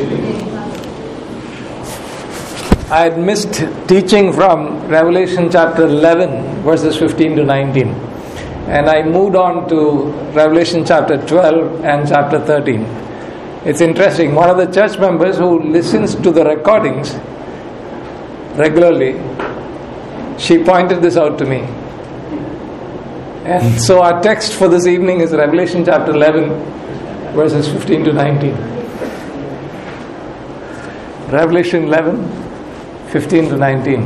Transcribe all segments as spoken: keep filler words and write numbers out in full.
I had missed teaching from Revelation chapter eleven, verses fifteen to nineteen. And I moved on to Revelation chapter twelve and chapter thirteen. It's interesting. One of the church members who listens to the recordings regularly, she pointed this out to me. And so our text for this evening is Revelation chapter eleven, verses fifteen to nineteen. Revelation eleven, fifteen to nineteen.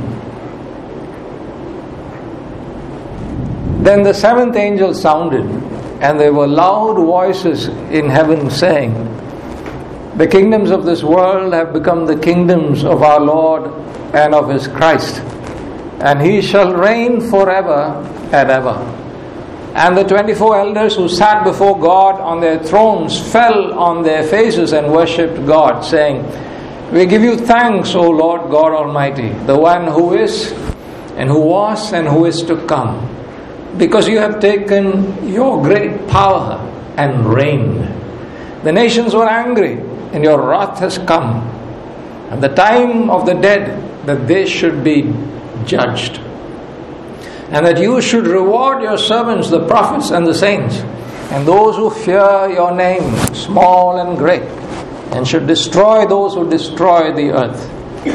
Then the seventh angel sounded, and there were loud voices in heaven saying, "The kingdoms of this world have become the kingdoms of our Lord and of His Christ, and He shall reign forever and ever." And the twenty-four elders who sat before God on their thrones fell on their faces and worshipped God, saying, "We give you thanks, O Lord God Almighty, the one who is, and who was, and who is to come, because you have taken your great power and reigned. The nations were angry, and your wrath has come, and the time of the dead that they should be judged, and that you should reward your servants, the prophets and the saints, and those who fear your name, small and great, and should destroy those who destroy the earth."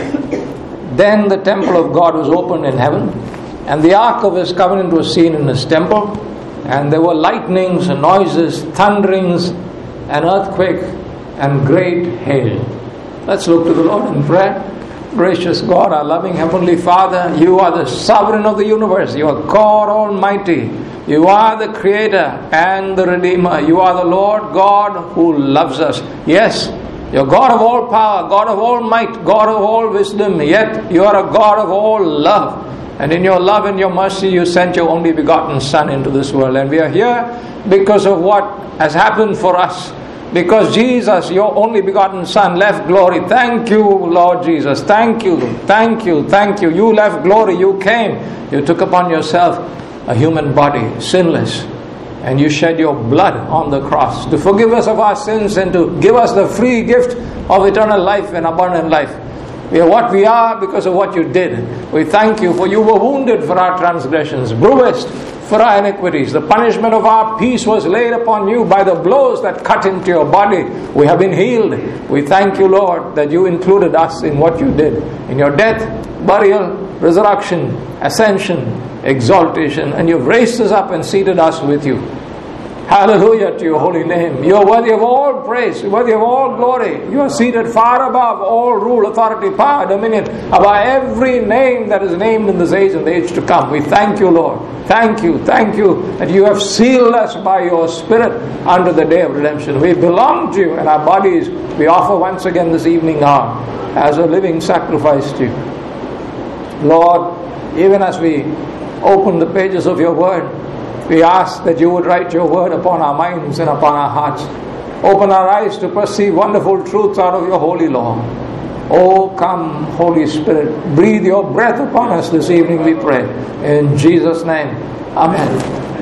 Then the temple of God was opened in heaven, and the ark of His covenant was seen in His temple, and there were lightnings and noises, thunderings, an earthquake, and great hail. Let's look to the Lord in prayer. Gracious God, our loving Heavenly Father, you are the sovereign of the universe. You are God Almighty. You are the Creator and the Redeemer. You are the Lord God who loves us. Yes, you're God of all power, God of all might, God of all wisdom, yet you are a God of all love. And in your love and your mercy, you sent your only begotten Son into this world. And we are here because of what has happened for us. Because Jesus, your only begotten Son, left glory. Thank you, Lord Jesus. Thank you, thank you, thank you. You left glory. You came. You took upon yourself a human body, sinless. And you shed your blood on the cross to forgive us of our sins and to give us the free gift of eternal life and abundant life. We are what we are because of what you did. We thank you, for you were wounded for our transgressions, bruised for our iniquities. The punishment of our peace was laid upon you. By the blows that cut into your body, we have been healed. We thank you, Lord, that you included us in what you did, in your death, burial, resurrection, ascension, exaltation, and you've raised us up and seated us with you. Hallelujah to your holy name. You are worthy of all praise, worthy of all glory. You are seated far above all rule, authority, power, dominion, above every name that is named in this age and the age to come. We thank you, Lord. Thank you, thank you that you have sealed us by your Spirit unto the day of redemption. We belong to you, and our bodies we offer once again this evening are as a living sacrifice to you. Lord, even as we open the pages of your word, we ask that you would write your word upon our minds and upon our hearts. Open our eyes to perceive wonderful truths out of your holy law. Oh, come, Holy Spirit, breathe your breath upon us this evening, we pray. In Jesus' name, amen.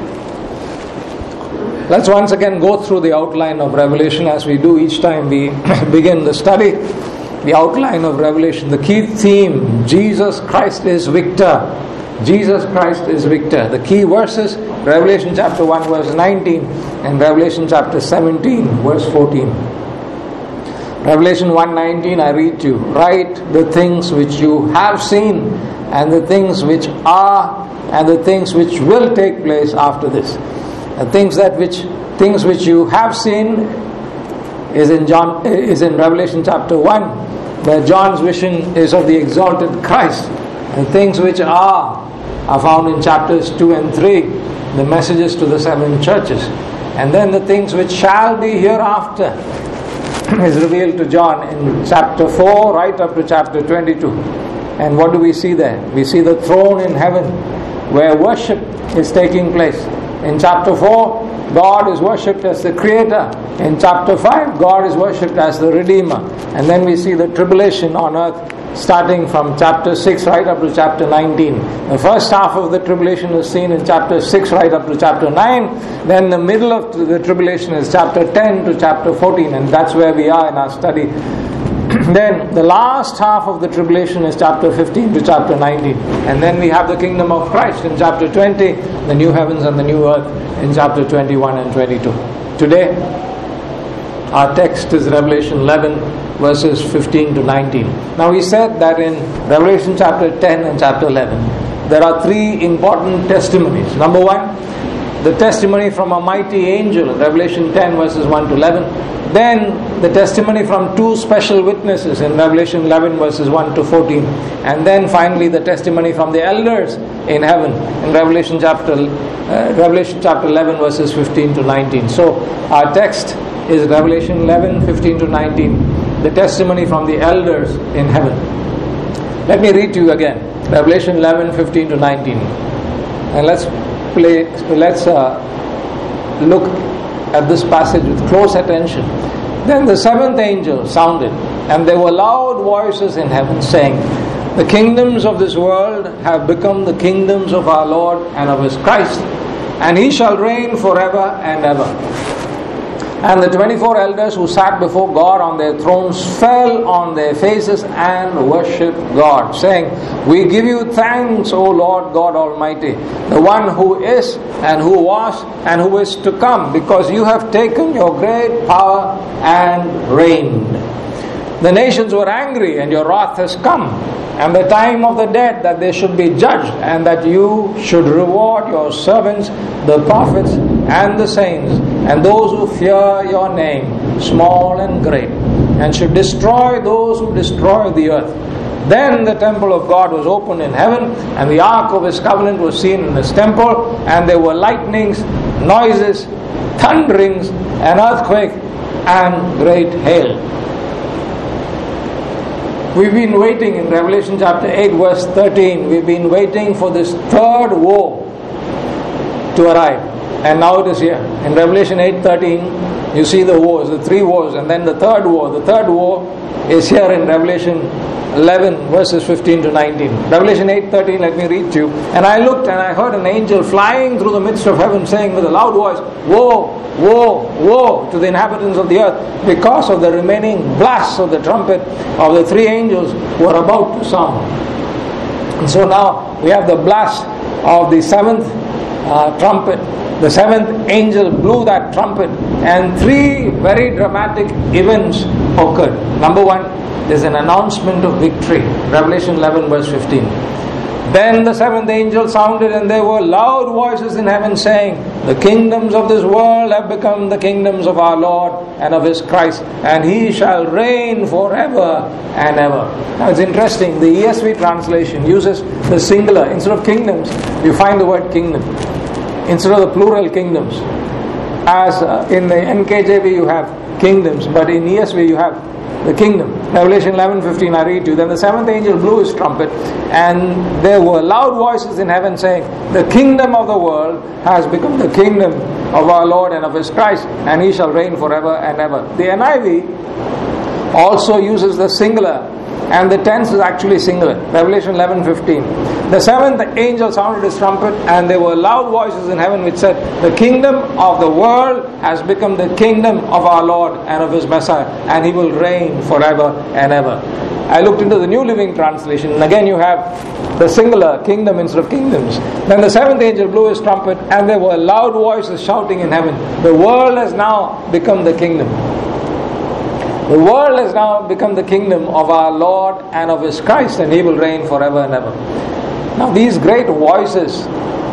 Let's once again go through the outline of Revelation as we do each time we begin the study. The outline of Revelation, the key theme, Jesus Christ is victor. Jesus Christ is victor. The key verses, Revelation chapter one verse nineteen and Revelation chapter seventeen verse fourteen. Revelation one nineteen, I read to you, "Write the things which you have seen, and the things which are, and the things which will take place after this." The things that which things which you have seen is in John is in Revelation chapter one, where John's vision is of the exalted Christ. And things which are are found in chapters two and three, the messages to the seven churches. And then the things which shall be hereafter is revealed to John in chapter four right up to chapter twenty-two. And what do we see there? We see the throne in heaven where worship is taking place. In chapter four, God is worshipped as the Creator. In chapter five, God is worshipped as the Redeemer. And then we see the tribulation on earth starting from chapter six right up to chapter nineteen. The first half of the tribulation is seen in chapter six right up to chapter nine. Then the middle of the tribulation is chapter ten to chapter fourteen, and that's where we are in our study Then the last half of the tribulation is chapter fifteen to chapter nineteen. And then we have the kingdom of Christ in chapter twenty, the new heavens and the new earth in chapter twenty-one and twenty-two. Today, our text is Revelation eleven verses fifteen to nineteen. Now we said that in Revelation chapter ten and chapter eleven, there are three important testimonies. Number one, the testimony from a mighty angel, Revelation ten verses one to eleven. Then the testimony from two special witnesses in Revelation eleven verses one to fourteen. And then finally the testimony from the elders in heaven in Revelation chapter uh, Revelation chapter eleven verses fifteen to nineteen. So our text is Revelation eleven fifteen to nineteen, the testimony from the elders in heaven. Let me read to you again, Revelation eleven fifteen to nineteen. And let's play let's uh, look at this passage with close attention. Then the seventh angel sounded, and there were loud voices in heaven saying, "The kingdoms of this world have become the kingdoms of our Lord and of His Christ, and He shall reign forever and ever." And the twenty-four elders who sat before God on their thrones fell on their faces and worshipped God, saying, "We give you thanks, O Lord God Almighty, the one who is and who was and who is to come, because you have taken your great power and reigned. The nations were angry, and your wrath has come, and the time of the dead that they should be judged, and that you should reward your servants, the prophets and the saints, and those who fear your name, small and great, and should destroy those who destroy the earth." Then the temple of God was opened in heaven, and the ark of His covenant was seen in His temple, and there were lightnings, noises, thunderings, an earthquake, and great hail. We've been waiting in Revelation chapter eight verse thirteen, we've been waiting for this third woe to arrive. And now it is here. In Revelation eight thirteen, you see the woes, the three woes, and then the third woe. The third woe is here in Revelation eleven verses fifteen to nineteen. Revelation eight thirteen, let me read to you. "And I looked, and I heard an angel flying through the midst of heaven, saying with a loud voice, Woe, woe, woe to the inhabitants of the earth, because of the remaining blasts of the trumpet of the three angels who are about to sound." And so now we have the blast of the seventh uh, trumpet. The seventh angel blew that trumpet, and three very dramatic events occurred. Number one, there's an announcement of victory. Revelation eleven verse fifteen. "Then the seventh angel sounded, and there were loud voices in heaven saying, The kingdoms of this world have become the kingdoms of our Lord and of His Christ, and He shall reign forever and ever." Now it's interesting, the E S V translation uses the singular. Instead of kingdoms, you find the word kingdom. Instead of the plural kingdoms. As uh, in the N K J V you have kingdoms, but in E S V you have the kingdom. Revelation eleven fifteen, I read to you. "Then the seventh angel blew his trumpet, and there were loud voices in heaven saying, The kingdom of the world has become the kingdom of our Lord and of His Christ, and He shall reign forever and ever." The N I V also uses the singular, and the tense is actually singular. Revelation eleven fifteen. "The seventh angel sounded his trumpet, and there were loud voices in heaven which said, The kingdom of the world has become the kingdom of our Lord and of His Messiah, and He will reign forever and ever." I looked into the New Living Translation, and again you have the singular, kingdom instead of kingdoms. "Then the seventh angel blew his trumpet, and there were loud voices shouting in heaven, The world has now become the kingdom. The world has now become the kingdom of our Lord and of His Christ, and He will reign forever and ever." Now these great voices,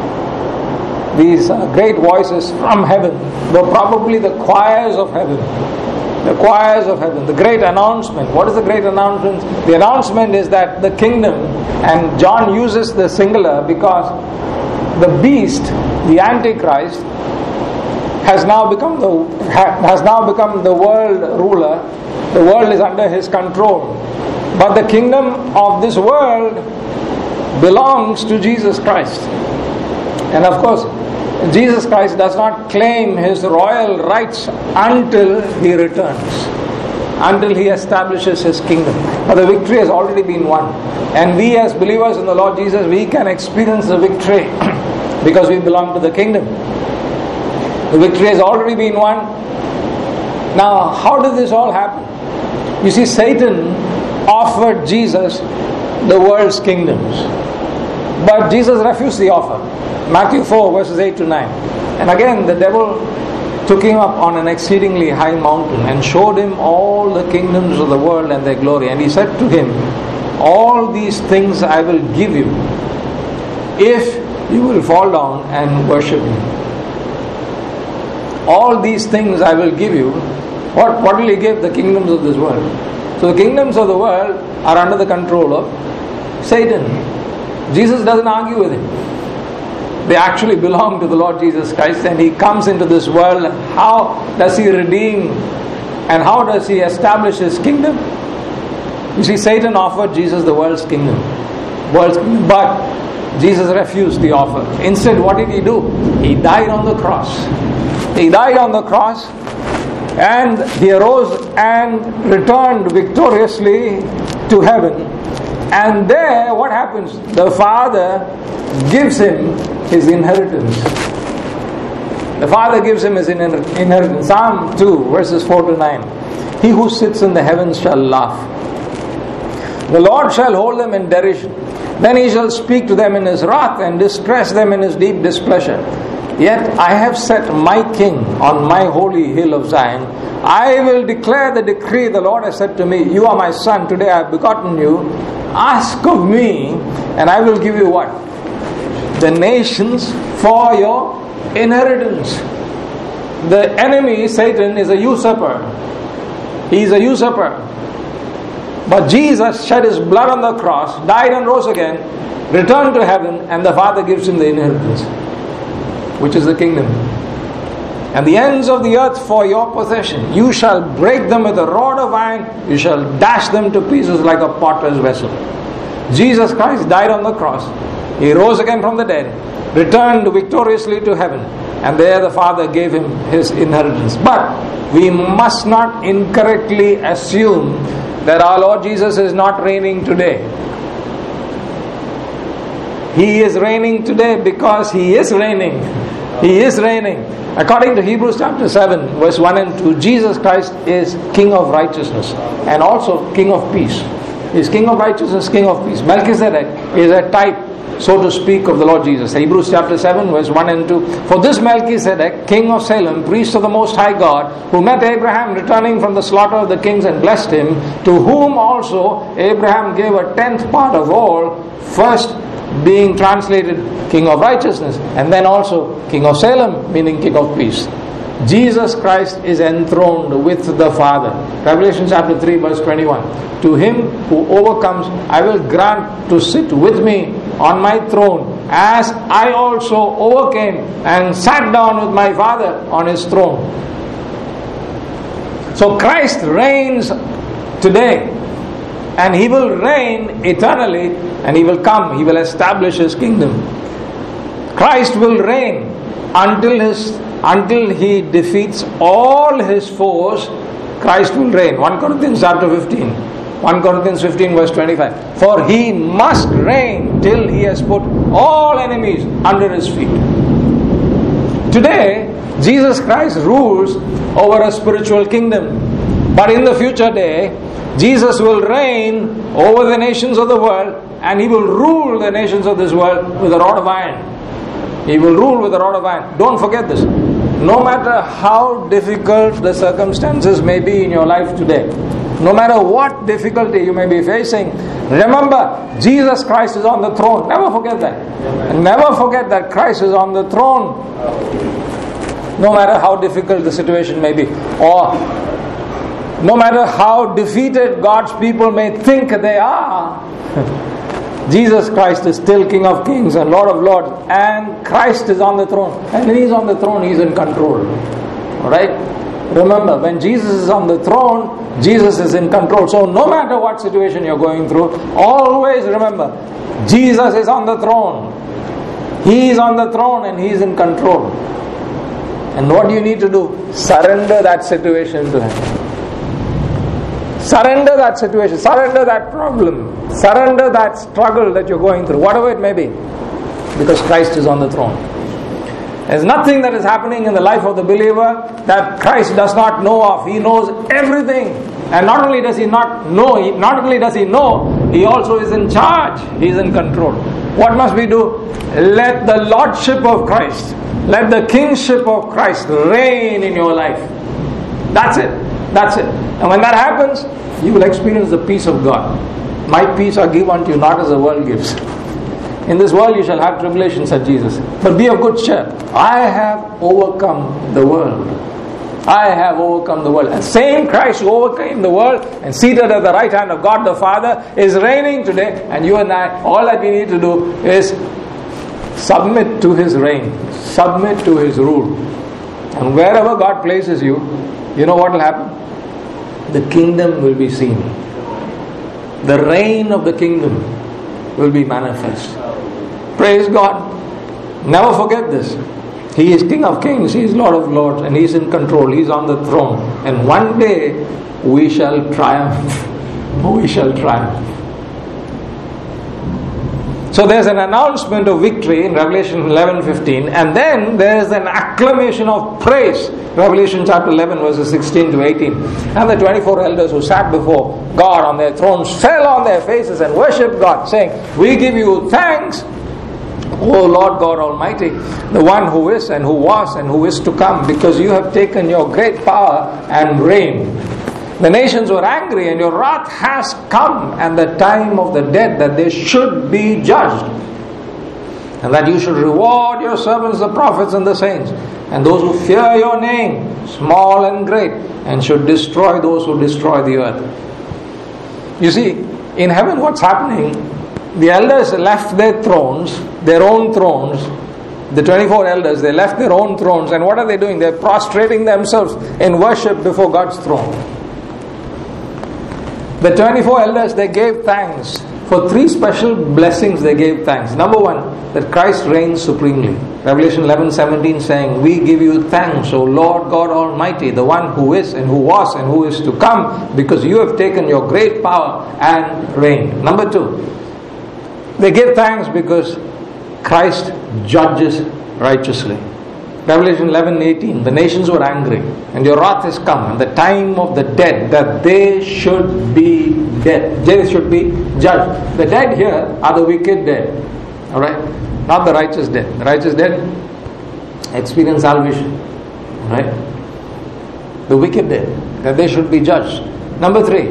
these uh, great voices from heaven, were probably the choirs of heaven. The choirs of heaven, the great announcement. What is the great announcement? The announcement is that the kingdom, and John uses the singular because the beast, the Antichrist, has now become the has now become the world ruler. The world is under his control. But the kingdom of this world belongs to Jesus Christ. And of course, Jesus Christ does not claim His royal rights until He returns, until He establishes His kingdom. But the victory has already been won. And we as believers in the Lord Jesus, we can experience the victory because we belong to the kingdom. The victory has already been won. Now, how did this all happen? You see, Satan offered Jesus the world's kingdoms, but Jesus refused the offer. Matthew four verses eight to nine. And again the devil took him up on an exceedingly high mountain and showed him all the kingdoms of the world and their glory. And he said to him, all these things I will give you if you will fall down and worship me. All these things I will give you. What, what will he give? The kingdoms of this world. So the kingdoms of the world are under the control of Satan. Jesus doesn't argue with him. They actually belong to the Lord Jesus Christ, and he comes into this world. How does he redeem and how does he establish his kingdom? You see, Satan offered Jesus the world's kingdom. World's kingdom. But Jesus refused the offer. Instead, what did he do? He died on the cross. He died on the cross, and he arose and returned victoriously to heaven. And there, what happens? The Father gives him his inheritance. The Father gives him his inheritance. Psalm two, verses four to nine. He who sits in the heavens shall laugh. The Lord shall hold them in derision. Then he shall speak to them in his wrath and distress them in his deep displeasure. Yet I have set my king on my holy hill of Zion. I will declare the decree the Lord has said to me, you are my son, today I have begotten you. Ask of me, and I will give you what? The nations for your inheritance. The enemy, Satan, is a usurper. He is a usurper. But Jesus shed his blood on the cross, died and rose again, returned to heaven, and the Father gives him the inheritance, which is the kingdom. And the ends of the earth for your possession. You shall break them with a rod of iron. You shall dash them to pieces like a potter's vessel. Jesus Christ died on the cross. He rose again from the dead, returned victoriously to heaven, and there the Father gave him his inheritance. But we must not incorrectly assume that our Lord Jesus is not reigning today. He is reigning today because He is reigning. He is reigning. According to Hebrews chapter seven, verse one and two, Jesus Christ is King of righteousness and also King of peace. He is King of righteousness, King of peace. Melchizedek is a type, so to speak, of the Lord Jesus. Hebrews chapter seven, verse one and two. For this Melchizedek, king of Salem, priest of the Most High God, who met Abraham returning from the slaughter of the kings and blessed him, to whom also Abraham gave a tenth part of all, first being translated King of Righteousness, and then also King of Salem, meaning King of Peace. Jesus Christ is enthroned with the Father. Revelation chapter three, verse twenty-one. To him who overcomes, I will grant to sit with me on my throne, as I also overcame and sat down with my Father on his throne. So Christ reigns today, and he will reign eternally, and he will come, he will establish his kingdom. Christ will reign until his until he defeats all his foes. Christ will reign. First Corinthians chapter fifteen. First Corinthians fifteen verse twenty-five. For he must reign till he has put all enemies under his feet. Today, Jesus Christ rules over a spiritual kingdom. But in the future day, Jesus will reign over the nations of the world, and he will rule the nations of this world with a rod of iron. He will rule with a rod of iron. Don't forget this. No matter how difficult the circumstances may be in your life today, no matter what difficulty you may be facing, remember, Jesus Christ is on the throne. Never forget that. And never forget that Christ is on the throne. No matter how difficult the situation may be, or no matter how defeated God's people may think they are, Jesus Christ is still King of Kings and Lord of Lords, and Christ is on the throne. And when He is on the throne, He is in control. Alright? Remember, when Jesus is on the throne, Jesus is in control. So no matter what situation you're going through, always remember, Jesus is on the throne. He is on the throne and He is in control. And what do you need to do? Surrender that situation to Him. Surrender that situation, surrender that problem, surrender that struggle that you're going through, whatever it may be, because Christ is on the throne. There's nothing that is happening in the life of the believer that Christ does not know of. He knows everything. And not only does he not know, he, not only does he know, he also is in charge. He is in control. What must we do? Let the Lordship of Christ, let the Kingship of Christ reign in your life. That's it. That's it. And when that happens, you will experience the peace of God. My peace I give unto you, not as the world gives. In this world you shall have tribulation, said Jesus. But be of good cheer. I have overcome the world. I have overcome the world. And same Christ who overcame the world and seated at the right hand of God the Father is reigning today. And you and I, all that we need to do is submit to His reign. Submit to His rule. And wherever God places you, you know what will happen? The kingdom will be seen. The reign of the kingdom will be manifest. Praise God. Never forget this. He is King of Kings, He is Lord of Lords, and He is in control, He is on the throne. And one day we shall triumph. We shall triumph. So there's an announcement of victory in Revelation eleven fifteen, and then there's an acclamation of praise. Revelation chapter eleven verses sixteen to eighteen. And the twenty-four elders who sat before God on their thrones fell on their faces and worshipped God, saying, we give you thanks, O Lord God Almighty, the one who is and who was and who is to come, because you have taken your great power and reign. The nations were angry, and your wrath has come, and the time of the dead, that they should be judged, and that you should reward your servants the prophets and the saints, and those who fear your name, small and great, and should destroy those who destroy the earth. You see, in heaven what's happening? The elders left their thrones, their own thrones. The twenty-four elders, they left their own thrones, and what are they doing? They're prostrating themselves in worship before God's throne. The twenty-four elders, they gave thanks for three special blessings. They gave thanks. Number one, that Christ reigns supremely. Revelation eleven seventeen saying, we give you thanks, O Lord God Almighty, the one who is and who was and who is to come, because you have taken your great power and reigned. Number two, they give thanks because Christ judges righteously. Revelation eleven eighteen, the nations were angry, and your wrath is come, and the time of the dead, that they should be dead. They should be judged. The dead here are the wicked dead. Alright? Not the righteous dead. The righteous dead experience salvation. Right? The wicked dead, that they should be judged. Number three,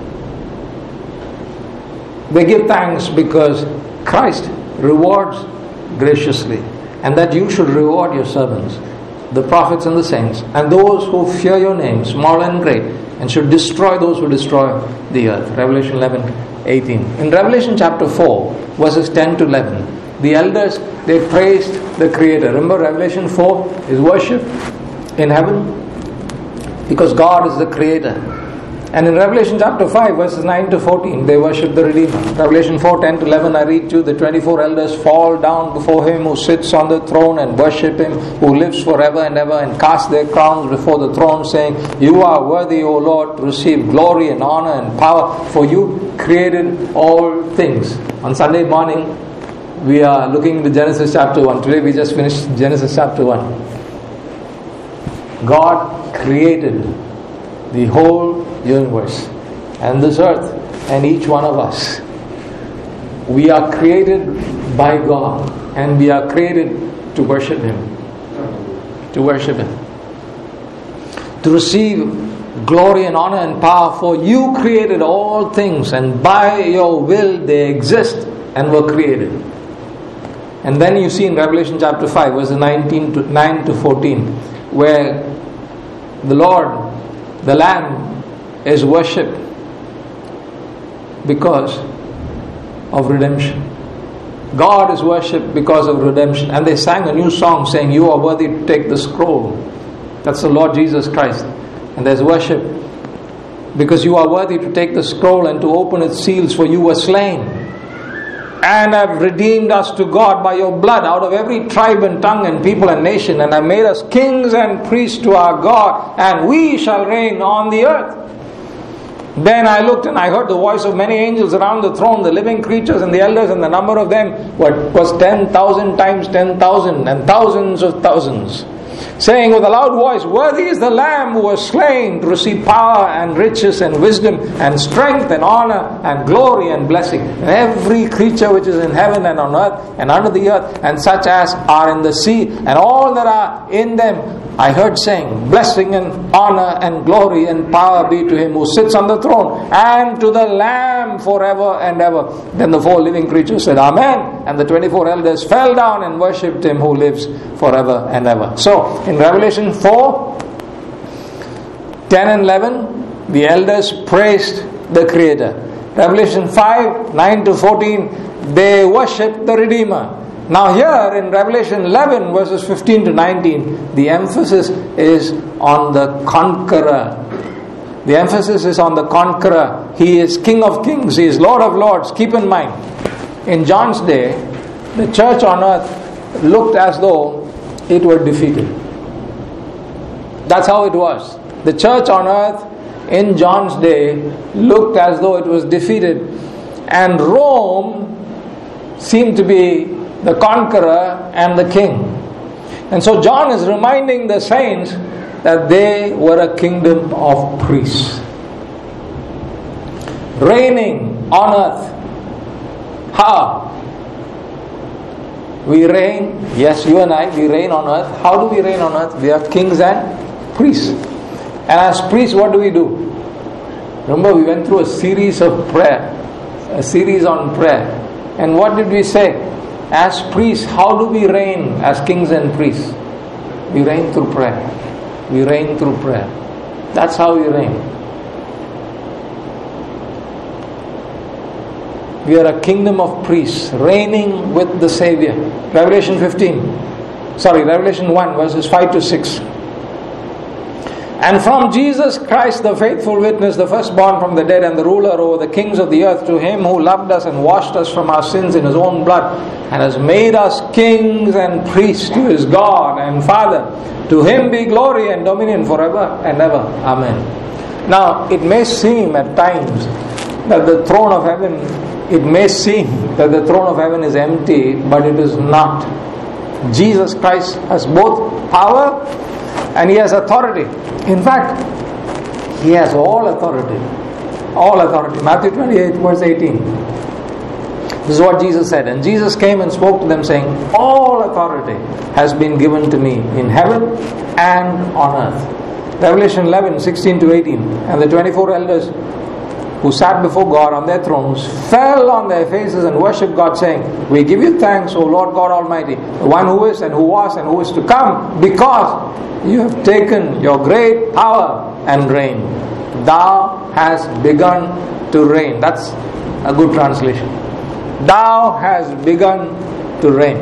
they give thanks because Christ rewards graciously, and that you should reward your servants, the prophets and the saints, and those who fear your name, small and great, and should destroy those who destroy the earth. Revelation eleven eighteen. In Revelation chapter four, verses ten to eleven, the elders, they praised the Creator. Remember, Revelation four is worship in heaven, because God is the Creator. And in Revelation chapter five, verses nine to fourteen, they worship the Redeemer. Revelation four, ten to eleven, I read to you, the twenty-four elders fall down before Him who sits on the throne and worship Him who lives forever and ever, and cast their crowns before the throne, saying, you are worthy, O Lord, to receive glory and honor and power, for you created all things. On Sunday morning, we are looking into Genesis chapter one. Today we just finished Genesis chapter one. God created the whole universe and this earth and each one of us. We are created by God, and we are created to worship Him. To worship Him. To receive glory and honor and power, for you created all things, and by your will they exist and were created. And then you see in Revelation chapter five, verses nineteen to nine to fourteen, where the Lord, the Lamb, is worshipped because of redemption. God is worshipped because of redemption. And they sang a new song saying, you are worthy to take the scroll. That's the Lord Jesus Christ. And there's worship because you are worthy to take the scroll and to open its seals, for you were slain and have redeemed us to God by your blood out of every tribe and tongue and people and nation, and have made us kings and priests to our God, and we shall reign on the earth. Then I looked, and I heard the voice of many angels around the throne, the living creatures and the elders, and the number of them was ten thousand times ten thousand, and thousands of thousands, saying with a loud voice, "Worthy is the Lamb who was slain to receive power and riches and wisdom and strength and honor and glory and blessing. And every creature which is in heaven and on earth and under the earth and such as are in the sea and all that are in them, I heard saying, blessing and honor and glory and power be to him who sits on the throne and to the Lamb forever and ever." Then the four living creatures said, "Amen." And the twenty-four elders fell down and worshipped him who lives forever and ever. So, in Revelation four, ten and eleven, the elders praised the Creator. Revelation five, nine to fourteen, they worshipped the Redeemer. Now here in Revelation eleven verses fifteen to nineteen, the emphasis is on the conqueror. The emphasis is on the conqueror. He is King of Kings. He is Lord of Lords. Keep in mind, in John's day, the church on earth looked as though it were defeated. That's how it was. The church on earth in John's day looked as though it was defeated. And Rome seemed to be the conqueror and the king. And so John is reminding the saints that they were a kingdom of priests, reigning on earth. How? We reign, yes, you and I, we reign on earth. How do we reign on earth? We are kings and priests. And as priests, what do we do? Remember, we went through a series of prayer, a series on prayer. And what did we say? As priests, how do we reign as kings and priests? We reign through prayer. We reign through prayer. That's how we reign. We are a kingdom of priests, reigning with the Savior. Revelation fifteen, sorry, Revelation one, verses five to six. And from Jesus Christ, the faithful witness, the firstborn from the dead and the ruler over the kings of the earth, to him who loved us and washed us from our sins in his own blood and has made us kings and priests to his God and Father, to him be glory and dominion forever and ever. Amen. Now, it may seem at times that the throne of heaven, it may seem that the throne of heaven is empty, but it is not. Jesus Christ has both power and he has authority. In fact, he has all authority. All authority. Matthew twenty-eight, verse eighteen. This is what Jesus said. And Jesus came and spoke to them, saying, all authority has been given to me in heaven and on earth. Revelation eleven, sixteen to eighteen. And the twenty-four elders who sat before God on their thrones fell on their faces and worshipped God, saying, we give you thanks, O Lord God Almighty, the one who is and who was and who is to come, because you have taken your great power and reign. Thou hast begun to reign. That's a good translation. Thou hast begun to reign.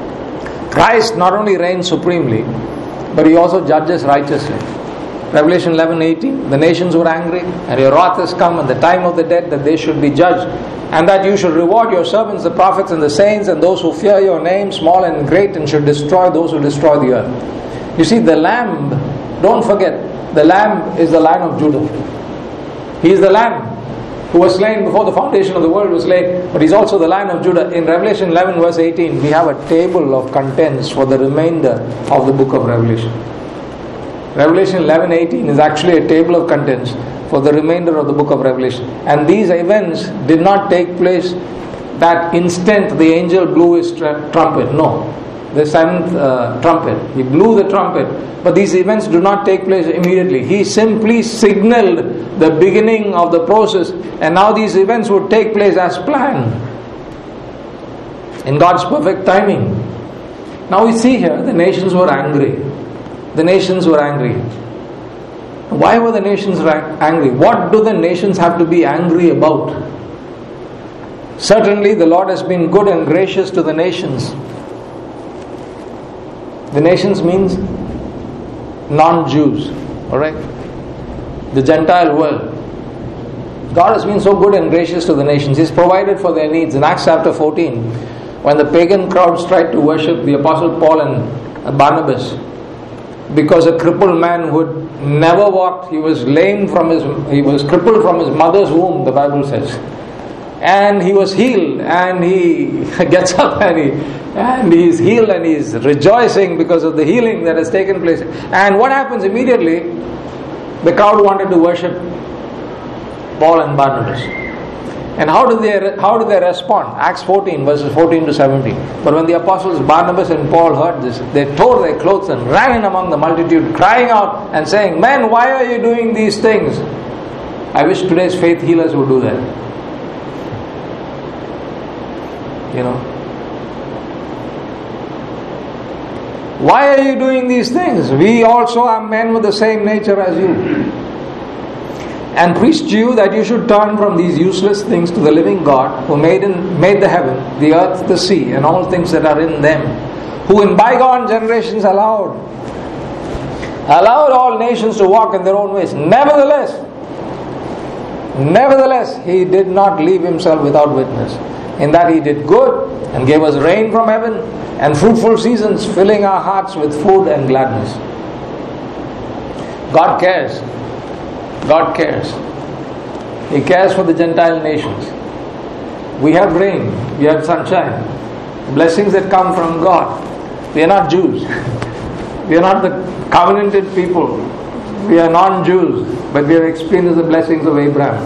Christ not only reigns supremely, but he also judges righteously. Revelation eleven eighteen, the nations were angry, and your wrath has come, and the time of the dead that they should be judged, and that you should reward your servants, the prophets and the saints, and those who fear your name, small and great, and should destroy those who destroy the earth. You see, the Lamb, don't forget, the Lamb is the Lion of Judah. He is the Lamb who was slain before the foundation of the world was laid, but he's also the Lion of Judah. In Revelation eleven verse eighteen, we have a table of contents for the remainder of the book of Revelation. Revelation eleven eighteen is actually a table of contents for the remainder of the book of Revelation. And these events did not take place that instant the angel blew his tr- trumpet. No. The seventh uh, trumpet. He blew the trumpet. But these events do not take place immediately. He simply signaled the beginning of the process. And now these events would take place as planned, in God's perfect timing. Now we see here the nations were angry. The nations were angry. Why were the nations angry? What do the nations have to be angry about? Certainly the Lord has been good and gracious to the nations. The nations means non-Jews, alright? The Gentile world. God has been so good and gracious to the nations. He's provided for their needs. In Acts chapter fourteen, when the pagan crowds tried to worship the Apostle Paul and Barnabas, because a crippled man who had never walked, he was lame from his, he was crippled from his mother's womb, the Bible says. and he was healed, and he gets up and he and he is healed and he is rejoicing because of the healing that has taken place. And what happens immediately? The crowd wanted to worship Paul and Barnabas. And how did they how did they respond? Acts fourteen, verses fourteen to seventeen. But when the apostles Barnabas and Paul heard this, they tore their clothes and ran in among the multitude, crying out and saying, "Men, why are you doing these things?" I wish today's faith healers would do that. You know. Why are you doing these things? We also are men with the same nature as you. And preach to you that you should turn from these useless things to the living God, who made in, made the heaven, the earth, the sea, and all things that are in them, who in bygone generations allowed allowed all nations to walk in their own ways. Nevertheless, nevertheless, he did not leave himself without witness, in that he did good and gave us rain from heaven and fruitful seasons, filling our hearts with food and gladness. God cares. God cares. He cares for the Gentile nations. We have rain, we have sunshine, blessings that come from God. We are not Jews. We are not the covenanted people. We are non-Jews, but we have experienced the blessings of Abraham.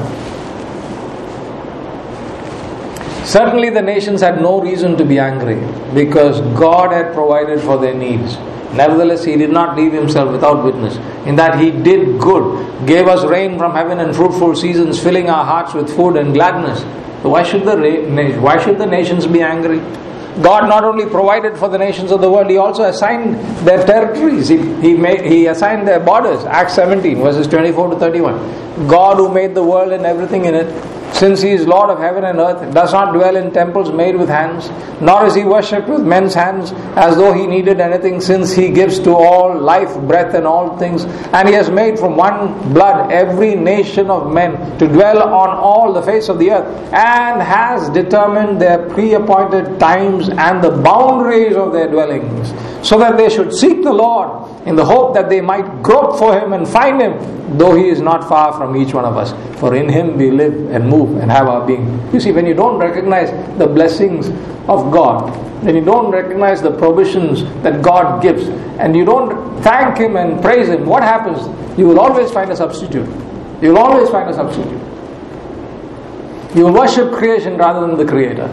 Certainly the nations had no reason to be angry, because God had provided for their needs. Nevertheless, he did not leave himself without witness, in that he did good, gave us rain from heaven and fruitful seasons, filling our hearts with food and gladness. So why should the ra- why should the nations be angry? God not only provided for the nations of the world, he also assigned their territories. He, he, made, he assigned their borders. Acts seventeen, verses twenty-four to thirty-one. God, who made the world and everything in it, since he is Lord of heaven and earth, does not dwell in temples made with hands, nor is he worshipped with men's hands, as though he needed anything, since he gives to all life, breath, and all things. And he has made from one blood every nation of men to dwell on all the face of the earth, and has determined their pre-appointed times and the boundaries of their dwellings, so that they should seek the Lord in the hope that they might grope for him and find him, though he is not far from each one of us. For in him we live and move and have our being. You see, when you don't recognize the blessings of God, when you don't recognize the provisions that God gives, and you don't thank him and praise him, what happens? You will always find a substitute. You will always find a substitute. You will worship creation rather than the Creator.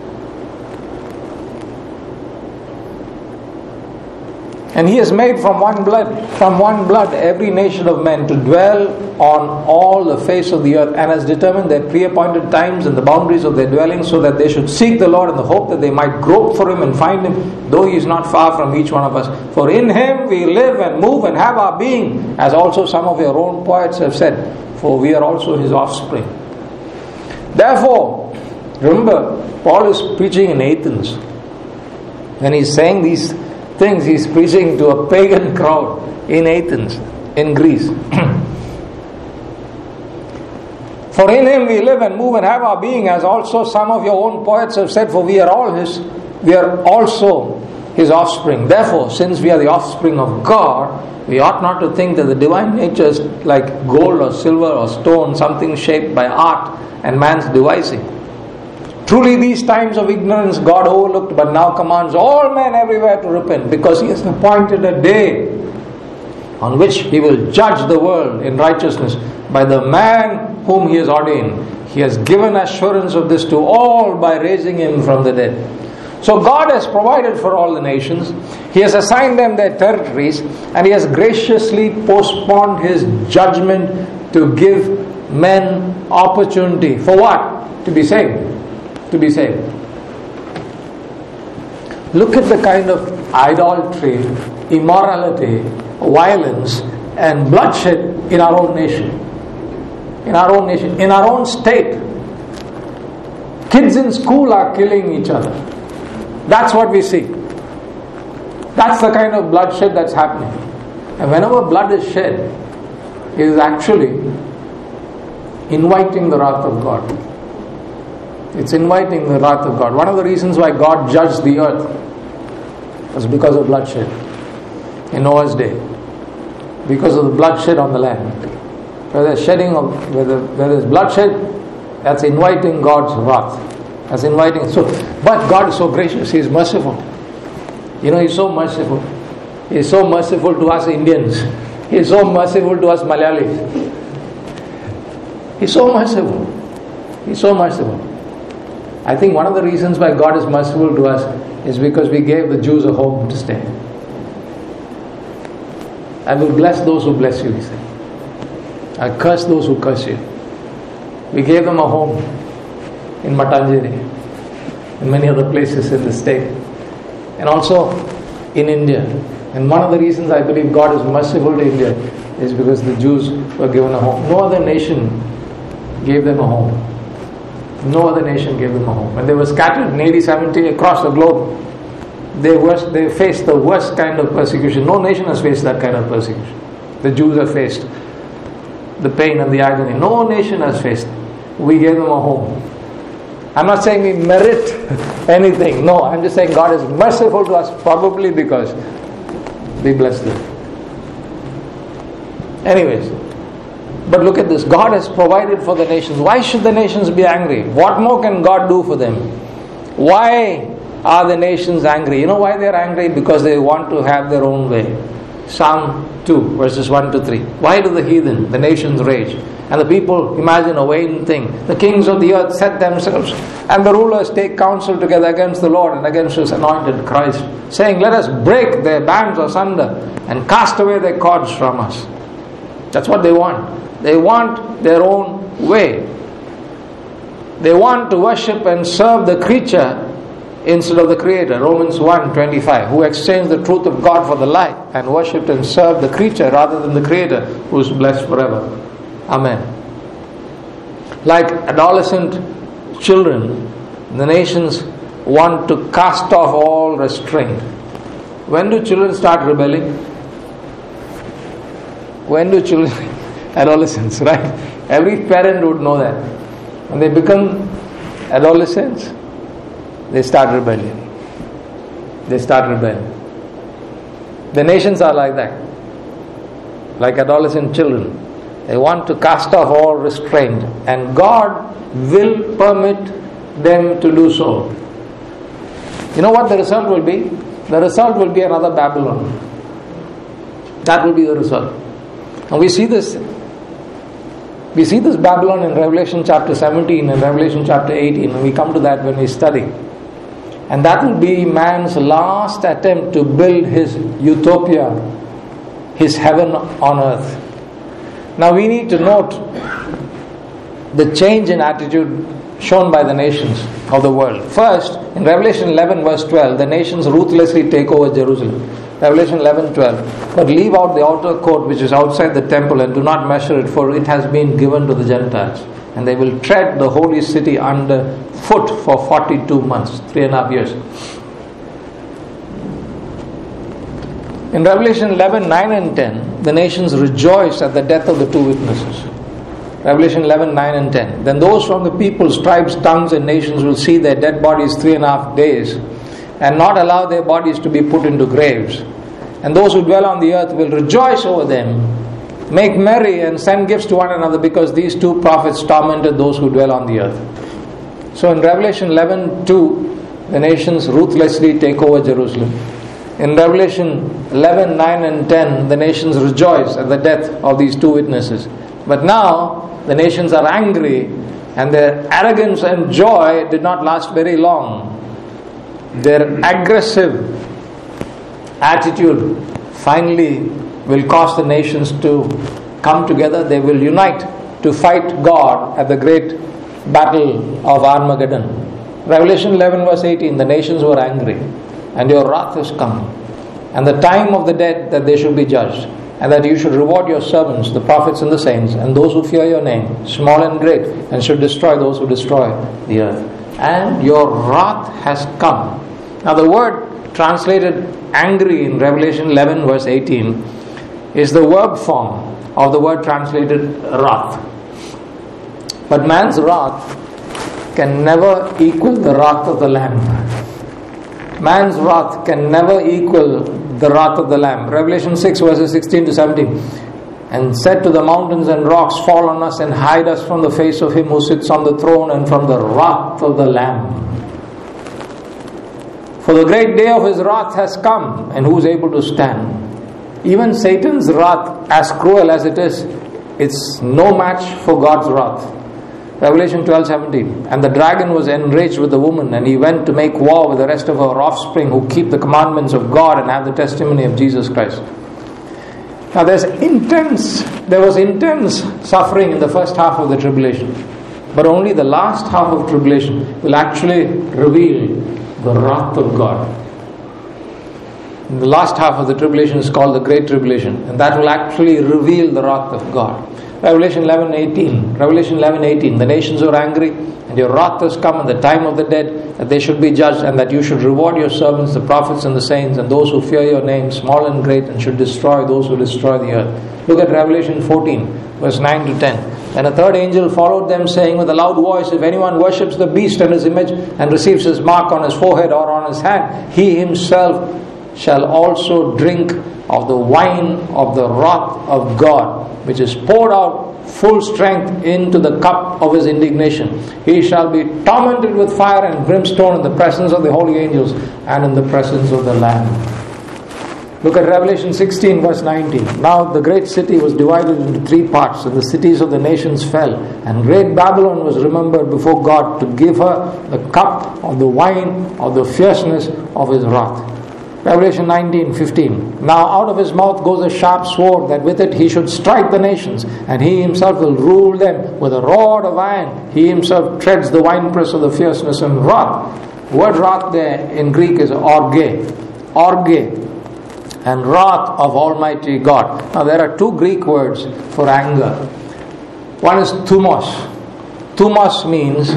And he has made from one blood, from one blood, every nation of men to dwell on all the face of the earth, and has determined their pre-appointed times and the boundaries of their dwellings, so that they should seek the Lord in the hope that they might grope for him and find him, though he is not far from each one of us. For in him we live and move and have our being, as also some of your own poets have said, for we are also his offspring. Therefore, remember, Paul is preaching in Athens. When he's saying these things, he's preaching to a pagan crowd in Athens, in Greece. For in him we live and move and have our being, as also some of your own poets have said, for we are all his, we are also his offspring. Therefore, since we are the offspring of God, we ought not to think that the divine nature is like gold or silver or stone, something shaped by art and man's devising. Truly these times of ignorance God overlooked, but now commands all men everywhere to repent, because he has appointed a day on which he will judge the world in righteousness by the man whom he has ordained. He has given assurance of this to all by raising him from the dead. So God has provided for all the nations. He has assigned them their territories, and he has graciously postponed his judgment to give men opportunity. For what? To be saved. To be saved. Look at the kind of idolatry, immorality, violence, and bloodshed in our own nation. In our own nation, in our own state. Kids in school are killing each other. That's what we see. That's the kind of bloodshed that's happening. And whenever blood is shed, it is actually inviting the wrath of God. It's inviting the wrath of God. One of the reasons why God judged the earth was because of bloodshed in Noah's day. Because of the bloodshed on the land. Where there's shedding of, where, the, where there's bloodshed, That's inviting God's wrath. That's inviting. So, but God is so gracious. He is merciful. You know, He is so merciful. He is so merciful to us Indians. He is so merciful to us Malayalis. He is so merciful. He is so merciful. I think one of the reasons why God is merciful to us is because we gave the Jews a home to stay. I will bless those who bless you, He said. I curse those who curse you. We gave them a home in Mattancheri, in many other places in the state, and also in India. And one of the reasons I believe God is merciful to India is because the Jews were given a home. No other nation gave them a home. No other nation gave them a home. When they were scattered in A D seventy across the globe, they worst, they faced the worst kind of persecution. No nation has faced that kind of persecution. The Jews have faced the pain and the agony. No nation has faced. We gave them a home. I'm not saying we merit anything. No, I'm just saying God is merciful to us, probably because we bless them. Anyways, but look at this. God has provided for the nations. Why should the nations be angry? What more can God do for them? Why are the nations angry? You know why they're angry? Because they want to have their own way. Psalm two, verses one to three. Why do the heathen, the nations rage? And the people imagine a vain thing. The kings of the earth set themselves, and the rulers take counsel together against the Lord and against His anointed Christ, saying, let us break their bands asunder and cast away their cords from us. That's what they want. They want their own way. They want to worship and serve the creature instead of the Creator. Romans one twenty-five, who exchanged the truth of God for the lie and worshipped and served the creature rather than the Creator, who is blessed forever. Amen. Like adolescent children, the nations want to cast off all restraint. When do children start rebelling? When do children, adolescents, right? Every parent would know that. When they become adolescents, they start rebelling. They start rebelling. The nations are like that. Like adolescent children. They want to cast off all restraint. And God will permit them to do so. You know what the result will be? The result will be another Babylon. That will be the result. And we see this. We see this Babylon in Revelation chapter seventeen and Revelation chapter eighteen. And we come to that when we study. And that will be man's last attempt to build his utopia, his heaven on earth. Now we need to note the change in attitude shown by the nations of the world. First, in Revelation eleven verse twelve, the nations ruthlessly take over Jerusalem. Revelation eleven twelve. But leave out the outer court which is outside the temple and do not measure it, for it has been given to the Gentiles. And they will tread the holy city under foot for forty-two months, three and a half years. In Revelation eleven nine and ten, the nations rejoiced at the death of the two witnesses. Revelation eleven nine and ten. Then those from the peoples, tribes, tongues, and nations will see their dead bodies three and a half days, and not allow their bodies to be put into graves. And those who dwell on the earth will rejoice over them, make merry, and send gifts to one another, because these two prophets tormented those who dwell on the earth. So in Revelation eleven two, the nations ruthlessly take over Jerusalem. In Revelation eleven nine and ten, the nations rejoice at the death of these two witnesses. But now, the nations are angry, and their arrogance and joy did not last very long. Their aggressive attitude finally will cause the nations to come together. They will unite to fight God at the great battle of Armageddon. Revelation eleven verse eighteen, the nations were angry, and your wrath is come, and the time of the dead that they should be judged, and that you should reward your servants, the prophets and the saints, and those who fear your name, small and great, and should destroy those who destroy the earth. And your wrath has come. Now the word translated angry in Revelation eleven verse eighteen is the verb form of the word translated wrath. But man's wrath can never equal the wrath of the Lamb. Man's wrath can never equal the wrath of the Lamb. Revelation six verses sixteen to seventeen. and said to the mountains and rocks, fall on us and hide us from the face of him who sits on the throne and from the wrath of the Lamb. For the great day of his wrath has come, and who is able to stand? Even Satan's wrath, as cruel as it is, it's no match for God's wrath. Revelation twelve seventeen. And the dragon was enraged with the woman, and he went to make war with the rest of her offspring who keep the commandments of God and have the testimony of Jesus Christ. Now there's intense, there was intense suffering in the first half of the tribulation. But only the last half of tribulation will actually reveal the wrath of God. The last half of the tribulation is called the Great Tribulation, and that will actually reveal the wrath of God. Revelation eleven eighteen. Revelation eleven eighteen. The nations are angry, and your wrath has come, and the time of the dead, that they should be judged, and that you should reward your servants, the prophets and the saints, and those who fear your name, small and great, and should destroy those who destroy the earth. Look at Revelation fourteen, verse nine to ten. And a third angel followed them, saying with a loud voice, if anyone worships the beast and his image, and receives his mark on his forehead or on his hand, he himself shall also drink of the wine of the wrath of God, which is poured out full strength into the cup of his indignation. He shall be tormented with fire and brimstone in the presence of the holy angels and in the presence of the Lamb. Look at Revelation sixteen, verse nineteen. Now the great city was divided into three parts, and the cities of the nations fell. And great Babylon was remembered before God to give her the cup of the wine of the fierceness of his wrath. Revelation nineteen fifteen. Now out of his mouth goes a sharp sword, that with it he should strike the nations, and he himself will rule them with a rod of iron. He himself treads the winepress of the fierceness and wrath. The word wrath there in Greek is orge. Orge. And wrath of Almighty God. Now there are two Greek words for anger. One is thumos. Thumos means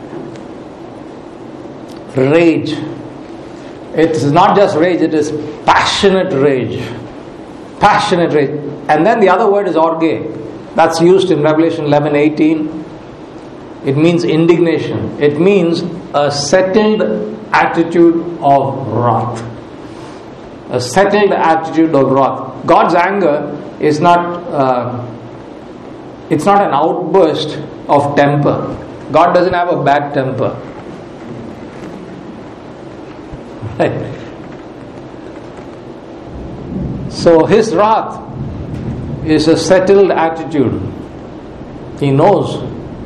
rage. It is not just rage, it is passionate rage. Passionate rage. And then the other word is orge. That's used in Revelation eleven eighteen. It means indignation. It means a settled attitude of wrath. A settled attitude of wrath. God's anger is not uh, it's not an outburst of temper. God doesn't have a bad temper. Right. So his wrath is a settled attitude. He knows,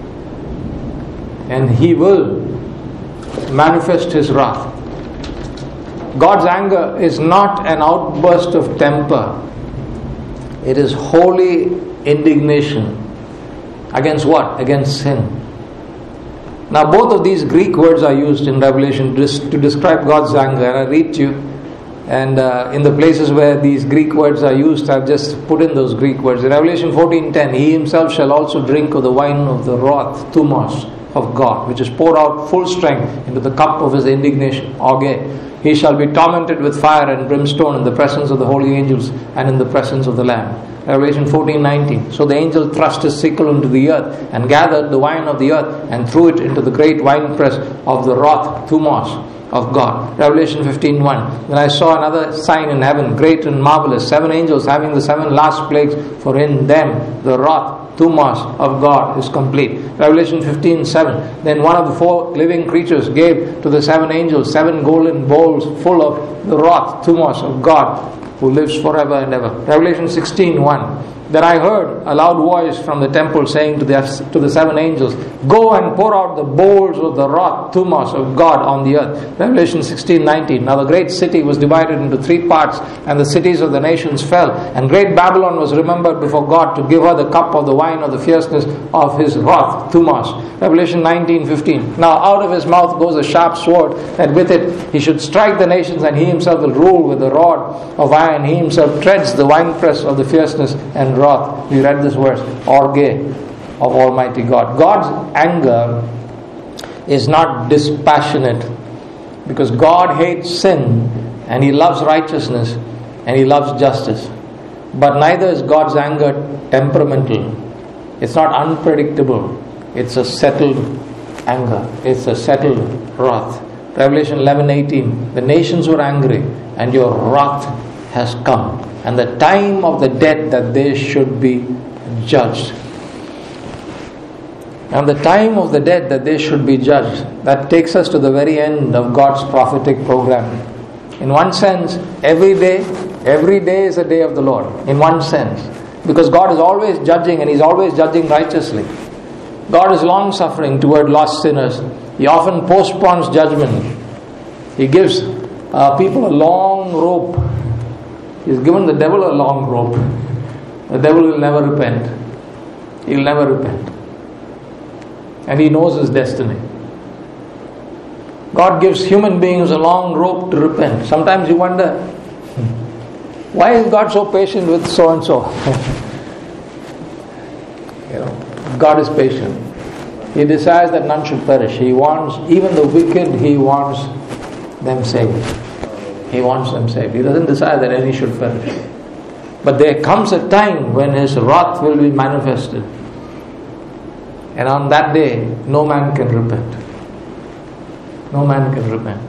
and he will manifest his wrath. God's anger is not an outburst of temper. It is holy indignation. Against what? Against sin. Now both of these Greek words are used in Revelation to describe God's anger. And I read to you, and uh, in the places where these Greek words are used, I've just put in those Greek words. In Revelation fourteen ten, he himself shall also drink of the wine of the wrath, thumos, of God, which is poured out full strength into the cup of his indignation, orge. He shall be tormented with fire and brimstone in the presence of the holy angels and in the presence of the Lamb. Revelation fourteen nineteen. So the angel thrust his sickle into the earth and gathered the wine of the earth and threw it into the great winepress of the wrath, thumos, of God. Revelation fifteen one. Then I saw another sign in heaven, great and marvelous, seven angels having the seven last plagues, for in them the wrath, thumos, of God is complete. Revelation fifteen seven. Then one of the four living creatures gave to the seven angels seven golden bowls full of the wrath, thumos, of God, who lives forever and ever. Revelation sixteen one. Then I heard a loud voice from the temple saying to the, to the seven angels, go and pour out the bowls of the wrath, thumos, of God on the earth. Revelation sixteen nineteen. Now the great city was divided into three parts, and the cities of the nations fell, and great Babylon was remembered before God to give her the cup of the wine of the fierceness of his wrath, thumos. Revelation nineteen fifteen. Now out of his mouth goes a sharp sword, that with it he should strike the nations, and he himself will rule with the rod of iron. He himself treads the winepress of the fierceness and wrath. We read this verse, orge, of Almighty God. God's anger is not dispassionate, because God hates sin and he loves righteousness and he loves justice. But neither is God's anger temperamental. It's not unpredictable. It's a settled anger. It's a settled wrath. Revelation eleven eighteen. The nations were angry and your wrath has come. and the time of the dead that they should be judged. And the time of the dead that they should be judged, that takes us to the very end of God's prophetic program. In one sense, every day, every day is a day of the Lord, in one sense. Because God is always judging, and He's always judging righteously. God is long-suffering toward lost sinners. He often postpones judgment. He gives uh, people a long rope. He's given the devil a long rope. The devil will never repent. He'll never repent. And he knows his destiny. God gives human beings a long rope to repent. Sometimes you wonder, why is God so patient with so and so? You know, God is patient. He desires that none should perish. He wants, even the wicked, He wants them saved. He wants them saved. He doesn't desire that any should perish. But there comes a time when His wrath will be manifested. And on that day, no man can repent. No man can repent.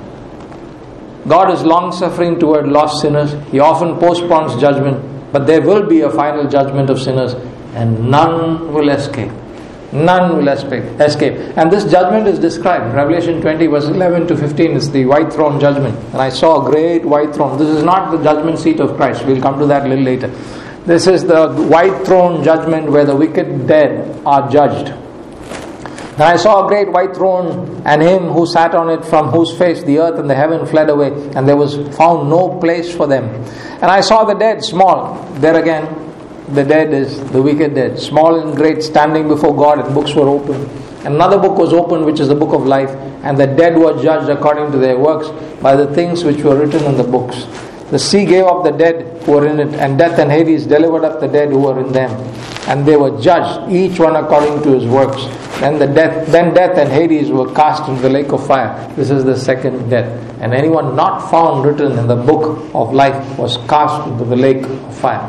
God is long-suffering toward lost sinners. He often postpones judgment. But there will be a final judgment of sinners, and none will escape. None will escape. And this judgment is described. Revelation twenty verse eleven to fifteen is the white throne judgment. And I saw a great white throne. This is not the judgment seat of Christ. We'll come to that a little later. This is the white throne judgment where the wicked dead are judged. And I saw a great white throne, and Him who sat on it, from whose face the earth and the heaven fled away, and there was found no place for them. And I saw the dead, small. There again, the dead is the wicked dead, small and great, standing before God, and books were opened. And another book was opened, which is the book of life, and the dead were judged according to their works by the things which were written in the books. The sea gave up the dead who were in it, and death and Hades delivered up the dead who were in them. And they were judged, each one according to his works. Then the death, then death and Hades were cast into the lake of fire. This is the second death. And anyone not found written in the book of life was cast into the lake of fire.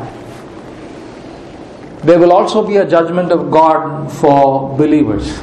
There will also be a judgment of God for believers,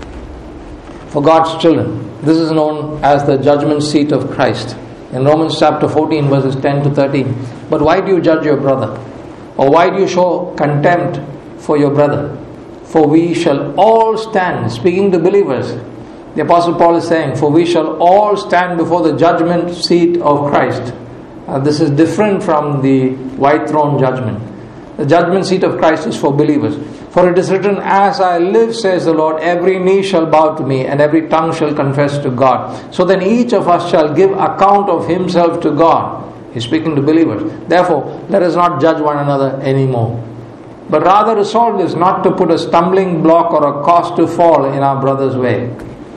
for God's children. This is known as the judgment seat of Christ. In Romans chapter fourteen verses ten to thirteen. But why do you judge your brother? Or why do you show contempt for your brother? For we shall all stand, speaking to believers. The Apostle Paul is saying, for we shall all stand before the judgment seat of Christ. Uh, this is different from the white throne judgment. The judgment seat of Christ is for believers. For it is written, as I live, says the Lord, every knee shall bow to me, and every tongue shall confess to God. So then each of us shall give account of himself to God. He's speaking to believers. Therefore, let us not judge one another anymore, but rather resolve this, not to put a stumbling block or a cause to fall in our brother's way.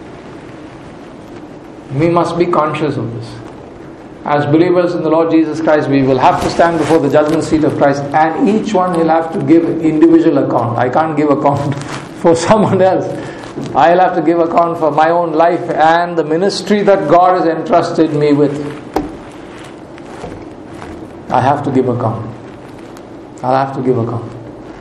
We must be conscious of this. As believers in the Lord Jesus Christ, we will have to stand before the judgment seat of Christ, and each one will have to give individual account. I can't give account for someone else. I'll have to give account for my own life and the ministry that God has entrusted me with. I have to give account. I'll have to give account.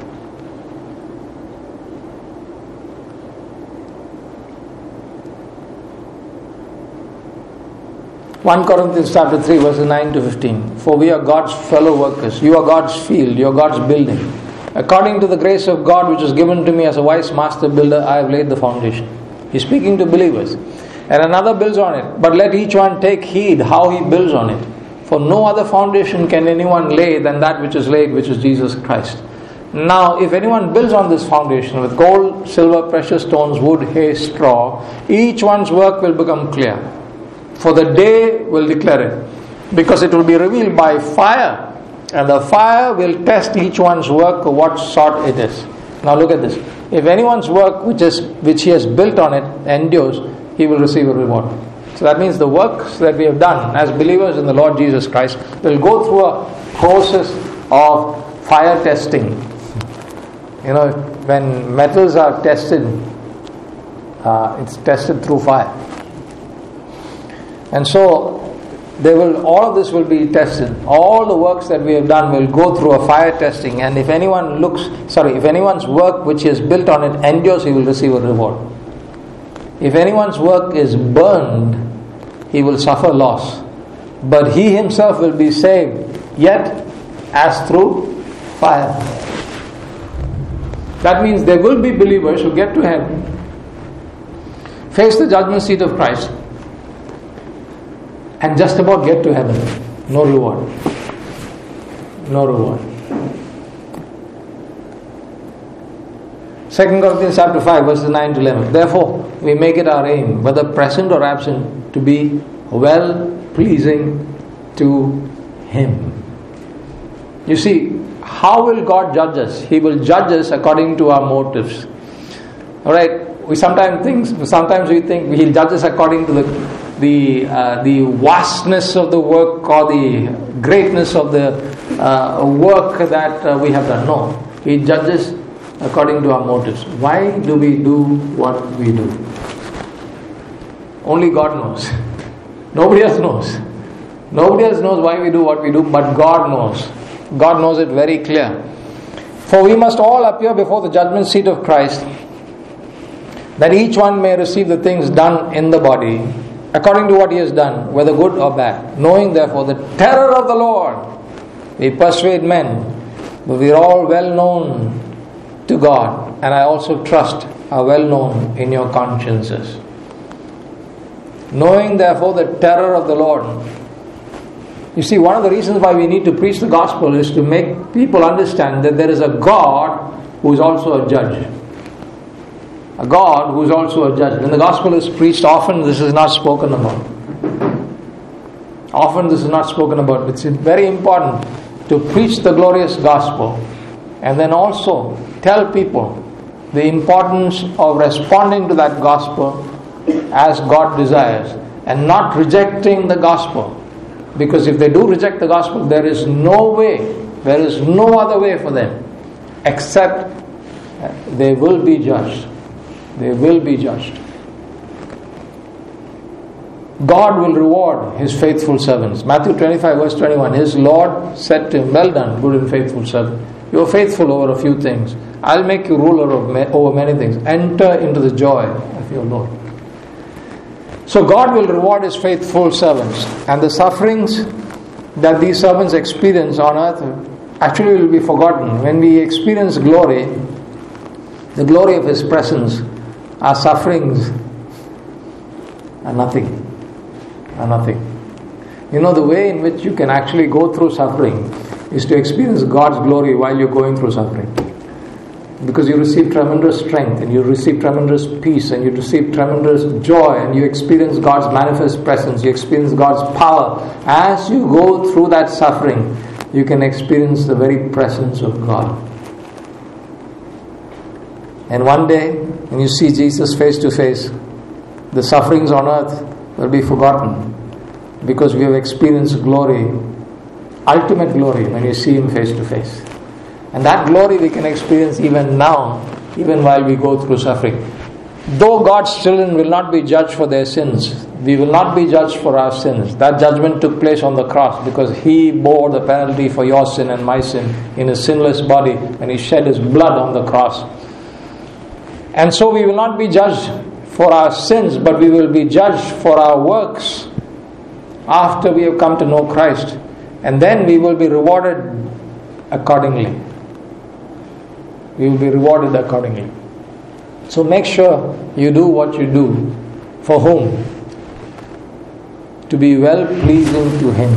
First Corinthians chapter three verses nine to fifteen. For we are God's fellow workers. You are God's field. You are God's building. According to the grace of God which is given to me as a wise master builder, I have laid the foundation. He's speaking to believers. And another builds on it. But let each one take heed how he builds on it. For no other foundation can anyone lay than that which is laid, which is Jesus Christ. Now, if anyone builds on this foundation with gold, silver, precious stones, wood, hay, straw, each one's work will become clear. For the day will declare it, because it will be revealed by fire, and the fire will test each one's work of what sort it is. Now look at this. If anyone's work which is which he has built on it endures, he will receive a reward. So that means the works that we have done as believers in the Lord Jesus Christ will go through a process of fire testing. You know, when metals are tested, uh, it's tested through fire. And so they will, all of this will be tested. All the works that we have done will go through a fire testing. And if anyone looks, sorry, if anyone's work which is built on it endures, he will receive a reward. If anyone's work is burned, he will suffer loss. But he himself will be saved, yet as through fire. That means there will be believers who get to heaven, face the judgment seat of Christ, and just about get to heaven. No reward. No reward. Second Corinthians chapter five, verses nine to eleven. Therefore, we make it our aim, whether present or absent, to be well pleasing to Him. You see, how will God judge us? He will judge us according to our motives. Alright, we sometimes think, sometimes we think He'll judge us according to the the uh, the vastness of the work or the greatness of the uh, work that uh, we have done. No, He judges according to our motives. Why do we do what we do? Only God knows. Nobody else knows. Nobody else knows why we do what we do, but God knows. God knows it very clear. For we must all appear before the judgment seat of Christ, that each one may receive the things done in the body, according to what he has done, whether good or bad. Knowing therefore the terror of the Lord, we persuade men, but we are all well known to God, and I also trust are well known in your consciences. Knowing therefore the terror of the Lord. You see, one of the reasons why we need to preach the gospel is to make people understand that there is a God who is also a judge. A God who is also a judge. When the gospel is preached, often this is not spoken about. Often this is not spoken about. It's very important to preach the glorious gospel and then also tell people the importance of responding to that gospel as God desires and not rejecting the gospel. Because if they do reject the gospel, there is no way, there is no other way for them except they will be judged. They will be judged. God will reward His faithful servants. Matthew twenty-five verse twenty-one. His Lord said to him, well done, good and faithful servant. You are faithful over a few things. I'll make you ruler over many things. Enter into the joy of your Lord. So God will reward His faithful servants, and the sufferings that these servants experience on earth actually will be forgotten. When we experience glory, the glory of His presence, our sufferings are nothing. Are nothing. You know, the way in which you can actually go through suffering is to experience God's glory while you're going through suffering. Because you receive tremendous strength, and you receive tremendous peace, and you receive tremendous joy, and you experience God's manifest presence, you experience God's power. As you go through that suffering, you can experience the very presence of God. And one day, when you see Jesus face to face, the sufferings on earth will be forgotten, because we have experienced glory, ultimate glory, when you see Him face to face. And that glory we can experience even now, even while we go through suffering. Though God's children will not be judged for their sins, we will not be judged for our sins. That judgment took place on the cross because He bore the penalty for your sin and my sin in His sinless body, and He shed His blood on the cross. And so we will not be judged for our sins, but we will be judged for our works after we have come to know Christ. And then we will be rewarded accordingly. We will be rewarded accordingly. So make sure you do what you do. For whom? To be well pleasing to Him.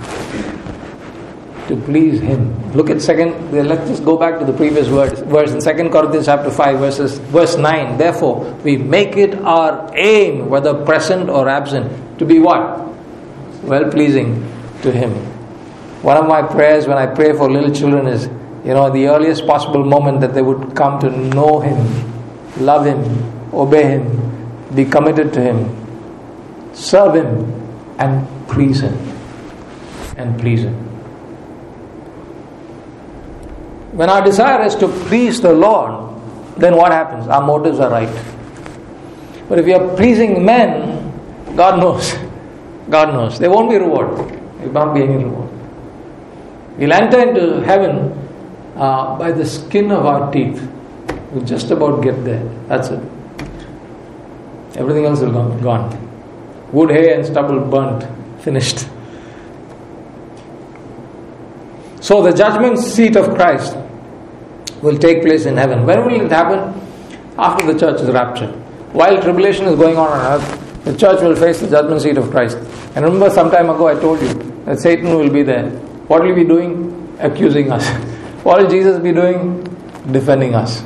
To please Him. Look at second. Let's just go back to the previous verse. Verse in Second Corinthians chapter five, verses verse nine. Therefore, we make it our aim, whether present or absent, to be what? Well pleasing to Him. One of my prayers when I pray for little children is, you know, the earliest possible moment that they would come to know Him, love Him, obey Him, be committed to Him, serve Him, and please Him. And please Him. When our desire is to please the Lord, then what happens? Our motives are right. But if we are pleasing men, God knows. God knows. There won't be reward. There will not be any reward. We'll enter into heaven uh, by the skin of our teeth. We'll just about get there. That's it. Everything else will be gone. Wood, hay and stubble burnt. Finished. So the judgment seat of Christ will take place in heaven. When will it happen? After the church is raptured. While tribulation is going on on earth, the church will face the judgment seat of Christ. And remember, some time ago I told you that Satan will be there. What will he be doing? Accusing us. What will Jesus be doing? Defending us.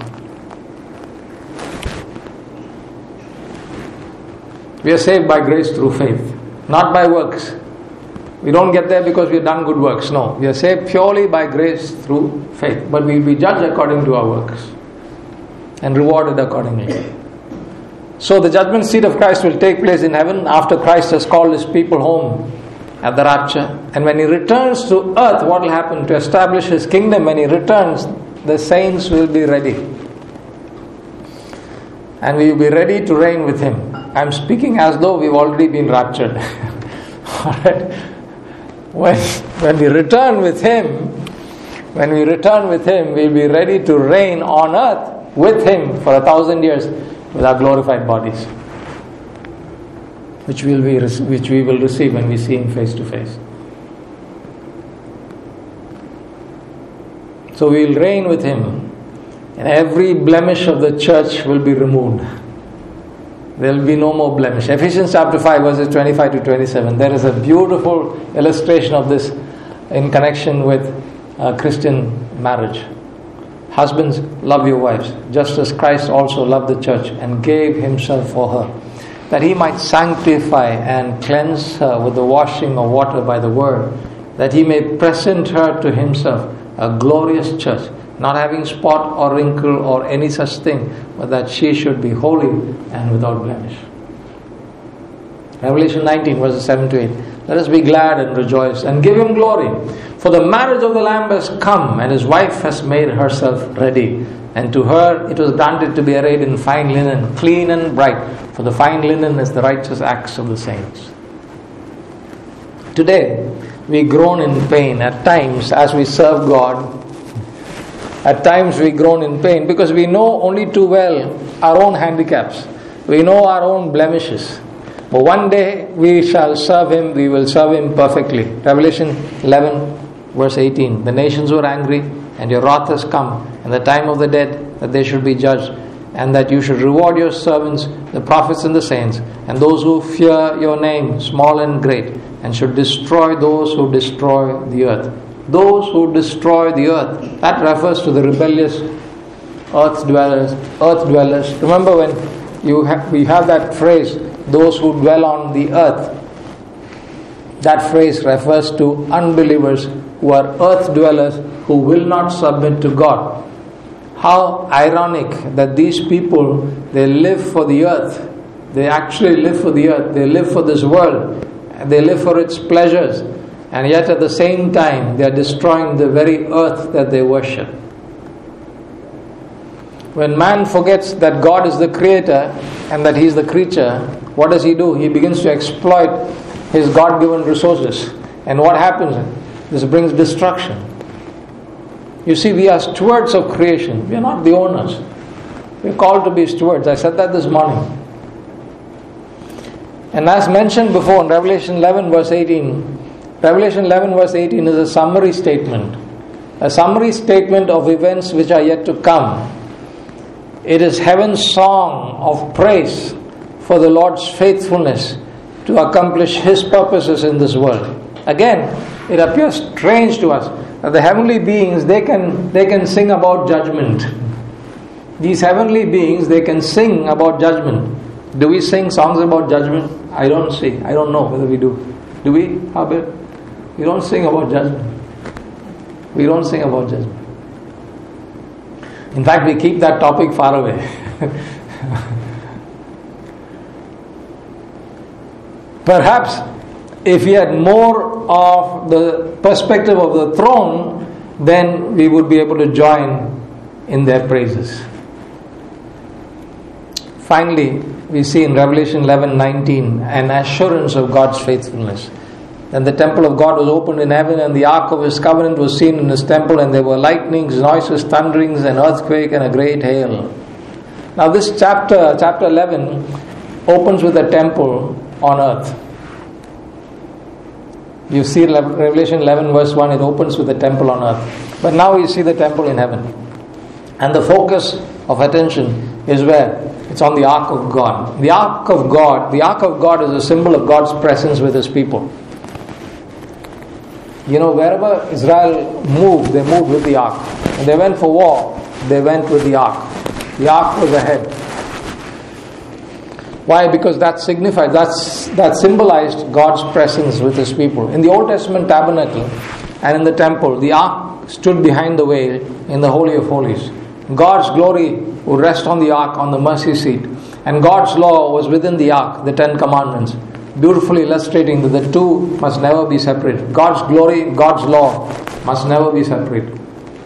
We are saved by grace through faith, not by works. We don't get there because we have done good works. No, we are saved purely by grace through faith. But we will be judged according to our works and rewarded accordingly. So the judgment seat of Christ will take place in heaven after Christ has called his people home at the rapture. And when he returns to earth, what will happen? To establish his kingdom, when he returns, the saints will be ready. And we will be ready to reign with him. I am speaking as though we've already been raptured. Alright? When, when we return with him, when we return with him, we'll be ready to reign on earth with him for a thousand years with our glorified bodies, which we'll be, which we will receive when we see him face to face. So we will reign with him, and every blemish of the church will be removed. There will be no more blemish. Ephesians chapter five verses twenty-five to twenty-seven. There is a beautiful illustration of this in connection with uh, Christian marriage. Husbands, love your wives, just as Christ also loved the church and gave himself for her, that he might sanctify and cleanse her with the washing of water by the word, that he may present her to himself a glorious church, not having spot or wrinkle or any such thing, but that she should be holy and without blemish. Revelation nineteen verses seven to eight. Let us be glad and rejoice and give him glory. For the marriage of the Lamb has come, and his wife has made herself ready. And to her it was granted to be arrayed in fine linen, clean and bright. For the fine linen is the righteous acts of the saints. Today, we groan in pain at times as we serve God. At times we groan in pain because we know only too well our own handicaps. We know our own blemishes. But one day we shall serve him, we will serve him perfectly. Revelation eleven verse eighteen. The nations were angry, and your wrath has come, and the time of the dead, that they should be judged, and that you should reward your servants, the prophets and the saints, and those who fear your name, small and great, and should destroy those who destroy the earth. Those who destroy the earth, that refers to the rebellious earth dwellers. Earth dwellers. Remember when you have, we have that phrase, those who dwell on the earth. That phrase refers to unbelievers who are earth dwellers who will not submit to God. How ironic that these people, they live for the earth. They actually live for the earth. They live for this world. They live for its pleasures. And yet at the same time, they are destroying the very earth that they worship. When man forgets that God is the creator and that he is the creature, what does he do? He begins to exploit his God-given resources. And what happens? This brings destruction. You see, we are stewards of creation. We are not the owners. We are called to be stewards. I said that this morning. And as mentioned before in Revelation eleven verse eighteen, Revelation eleven verse eighteen is a summary statement. A summary statement of events which are yet to come. It is heaven's song of praise for the Lord's faithfulness to accomplish his purposes in this world. Again, it appears strange to us that the heavenly beings, they can they can sing about judgment. These heavenly beings, they can sing about judgment. Do we sing songs about judgment? I don't see. I don't know whether we do. Do we, Habib? We don't sing about judgment. We don't sing about judgment. In fact, we keep that topic far away. Perhaps if we had more of the perspective of the throne, then we would be able to join in their praises. Finally, we see in Revelation eleven nineteen an assurance of God's faithfulness. Then the temple of God was opened in heaven, and the ark of his covenant was seen in his temple, and there were lightnings, noises, thunderings, an earthquake, and a great hail. Now this chapter, chapter eleven, opens with a temple on earth. You see Revelation eleven verse one, it opens with the temple on earth. But now you see the temple in heaven. And the focus of attention is where? It's on the Ark of God. The Ark of God, the Ark of God is a symbol of God's presence with His people. You know, wherever Israel moved, they moved with the Ark. When they went for war, they went with the Ark. The Ark was ahead. Why? Because that signified, that's, that symbolized God's presence with His people. In the Old Testament tabernacle and in the temple, the Ark stood behind the veil in the Holy of Holies. God's glory would rest on the Ark, on the mercy seat. And God's law was within the Ark, the Ten Commandments, beautifully illustrating that the two must never be separated. God's glory, God's law must never be separated.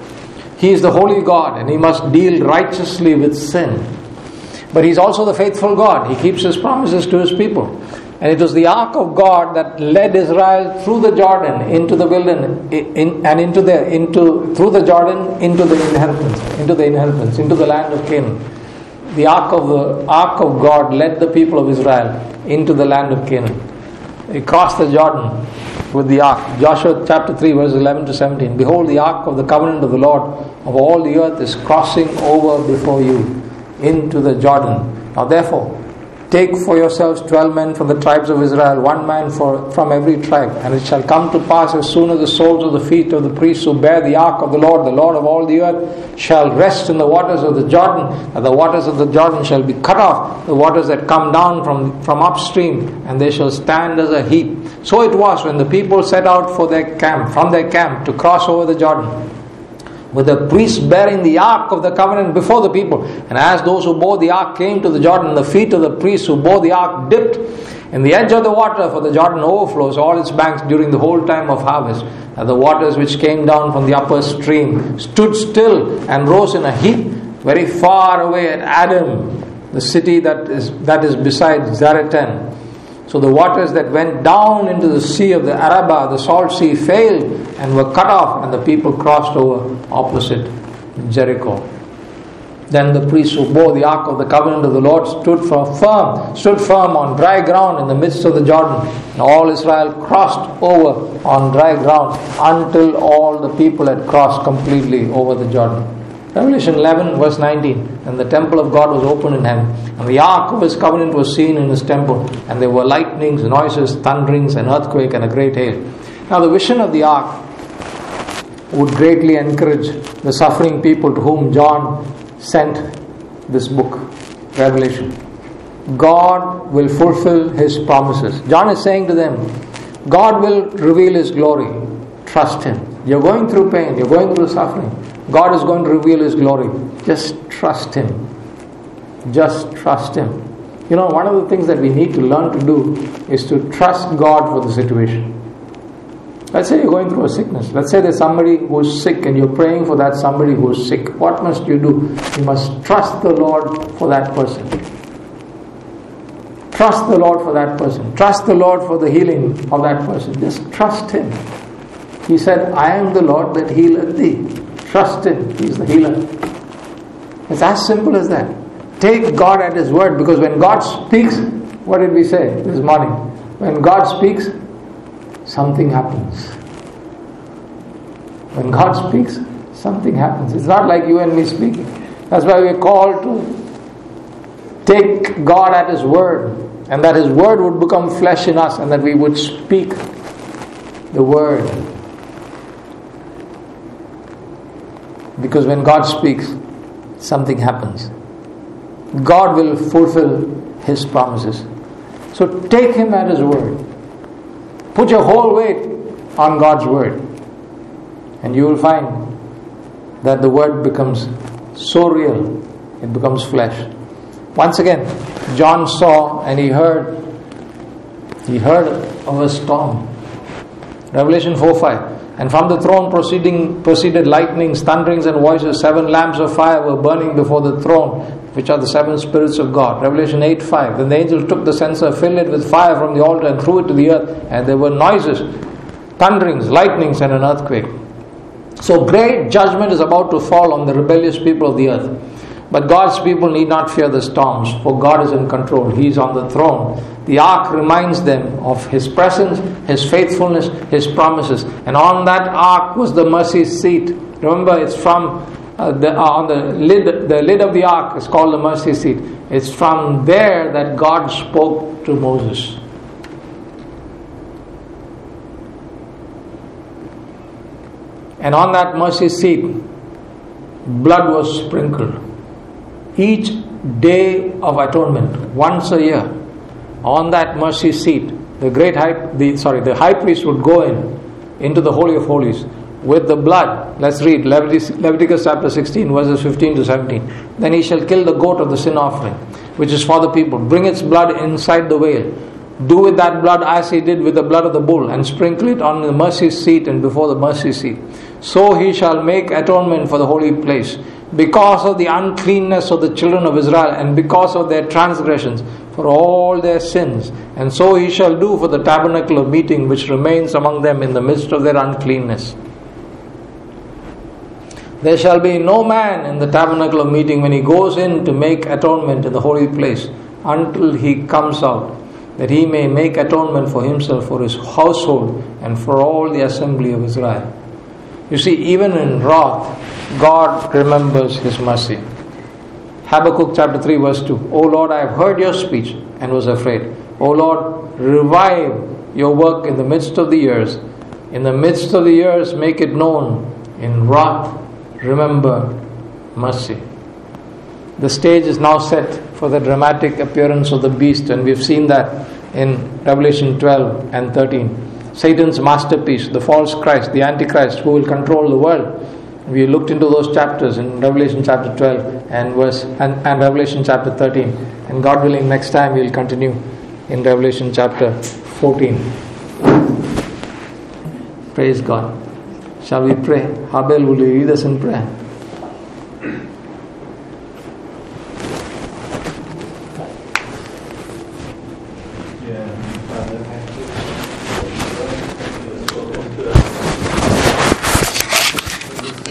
He is the holy God and He must deal righteously with sin. But He's also the faithful God. He keeps His promises to His people. And it was the Ark of God that led Israel through the Jordan into the wilderness, in, and into the into through the Jordan into the inheritance, into the inheritance, into the land of Canaan. The Ark of the Ark of God led the people of Israel into the land of Canaan. They crossed the Jordan with the Ark. Joshua chapter three, verses eleven to seventeen. Behold, the Ark of the covenant of the Lord of all the earth is crossing over before you into the Jordan. Now therefore, take for yourselves twelve men from the tribes of Israel, one man for, from every tribe. And it shall come to pass, as soon as the soles of the feet of the priests who bear the ark of the Lord, the Lord of all the earth, shall rest in the waters of the Jordan, and the waters of the Jordan shall be cut off, the waters that come down from, from upstream, and they shall stand as a heap. So it was when the people set out for their camp, from their camp, to cross over the Jordan, with the priests bearing the ark of the covenant before the people. And as those who bore the ark came to the Jordan, the feet of the priests who bore the ark dipped in the edge of the water, for the Jordan overflows all its banks during the whole time of harvest. And the waters which came down from the upper stream stood still and rose in a heap very far away at Adam, the city that is that is beside Zaretan. So the waters that went down into the sea of the Arabah, the salt sea, failed and were cut off, and the people crossed over opposite Jericho. Then the priests who bore the ark of the covenant of the Lord stood firm, stood firm on dry ground in the midst of the Jordan, and all Israel crossed over on dry ground until all the people had crossed completely over the Jordan. Revelation eleven verse nineteen. And the temple of God was opened in heaven, and the ark of His covenant was seen in His temple, and there were lightnings, noises, thunderings, an earthquake, and a great hail. Now the vision of the ark would greatly encourage the suffering people to whom John sent this book, Revelation. God will fulfill His promises. John is saying to them, God will reveal His glory. Trust Him. You're going through pain, you're going through suffering. God is going to reveal His glory. Just trust Him. Just trust Him. You know, one of the things that we need to learn to do is to trust God for the situation. Let's say you're going through a sickness. Let's say there's somebody who's sick and you're praying for that somebody who's sick. What must you do? You must trust the Lord for that person. Trust the Lord for that person. Trust the Lord for the healing of that person. Just trust Him. He said, I am the Lord that healeth thee. Trust Him. He is the healer. It's as simple as that. Take God at His word, because when God speaks, what did we say this morning? When God speaks, something happens. When God speaks, something happens. It's not like you and me speaking. That's why we're called to take God at His word, and that His word would become flesh in us, and that we would speak the word. Because when God speaks, something happens. God will fulfill His promises. So take Him at His word. Put your whole weight on God's word, and you will find that the word becomes so real, it becomes flesh. Once again, John saw and he heard, he heard of a storm. Revelation four five. And from the throne proceeding proceeded lightnings, thunderings, and voices. Seven lamps of fire were burning before the throne, which are the seven spirits of God. Revelation eight five. Then the angel took the censer, filled it with fire from the altar, and threw it to the earth. And there were noises, thunderings, lightnings, and an earthquake. So great judgment is about to fall on the rebellious people of the earth. But God's people need not fear the storms, for God is in control. He is on the throne. The ark reminds them of His presence, His faithfulness, His promises. And on that ark was the mercy seat. Remember, it's from uh, the, uh, on the lid, the lid of the ark is called the mercy seat. It's from there that God spoke to Moses. And on that mercy seat, blood was sprinkled. Each day of atonement, once a year, on that mercy seat, the great high, the sorry, the high priest would go in into the Holy of Holies with the blood. Let's read Leviticus, Leviticus chapter sixteen, verses fifteen to seventeen. Then he shall kill the goat of the sin offering, which is for the people. Bring its blood inside the veil. Do with that blood as he did with the blood of the bull, and sprinkle it on the mercy seat and before the mercy seat. So he shall make atonement for the holy place, because of the uncleanness of the children of Israel, and because of their transgressions, for all their sins. And so he shall do for the tabernacle of meeting, which remains among them in the midst of their uncleanness. There shall be no man in the tabernacle of meeting when he goes in to make atonement in the holy place, until he comes out, that he may make atonement for himself, for his household, and for all the assembly of Israel. You see, even in wrath, God remembers His mercy. Habakkuk chapter three verse two. O Lord, I have heard your speech and was afraid. O Lord, revive your work in the midst of the years. In the midst of the years, make it known. In wrath, remember mercy. The stage is now set for the dramatic appearance of the beast, and we've seen that in Revelation twelve and thirteen. Satan's masterpiece, the false Christ, the Antichrist, who will control the world. We looked into those chapters in Revelation chapter twelve and verse and, and Revelation chapter thirteen. And God willing, next time we'll continue in Revelation chapter fourteen. Praise God. Shall we pray? Abel, will you lead us in prayer?